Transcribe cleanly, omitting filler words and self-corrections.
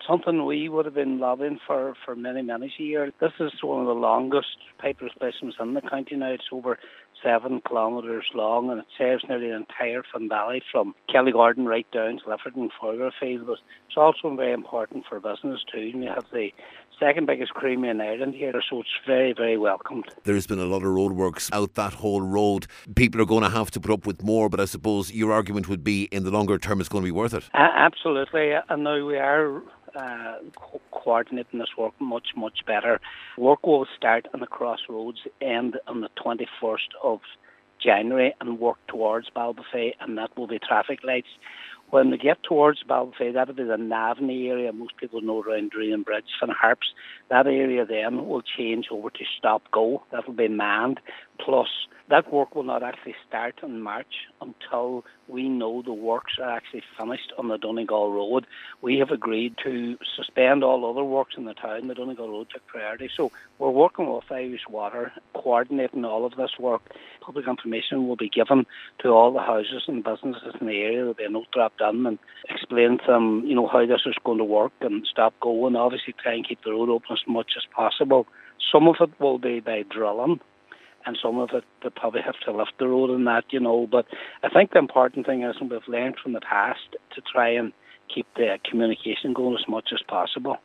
something we would have been lobbying for many, many years. This is one of the longest pipe replacements in the county now. It's over 7 kilometres long, and it serves nearly the entire Finn Valley from Kelly Garden right down to Lifford and Forgerfield. But it's also very important for business too. We have the second biggest creamery in Ireland here, so it's very, very welcomed. There's been a lot of roadworks out that whole road. People are going to have to put up with more, but I suppose your argument would be in the longer term it's going to be worth it. Absolutely, and now we are coordinating this work much, much better. Work will start on the crossroads, end on the 21st of January, and work towards Ballybofey, and that will be traffic lights. When we get towards Ballybofey, that'll be the Navanny area. Most people know around Dreen Bridge, Finn Harps. That area then will change over to stop-go. That'll be manned. Plus, that work will not actually start in March until we know the works are actually finished on the Donegal Road. We have agreed to suspend all other works in the town. The Donegal Road took priority. So we're working with Irish Water, coordinating all of this work. Public information will be given to all the houses and businesses in the area. There'll be a note dropped in and explain to them, how this is going to work and stop go, and obviously try and keep the road open as much as possible. Some of it will be by drilling, and some of it they probably have to lift the road and that, But I think the important thing is, and we've learned from the past, to try and keep the communication going as much as possible.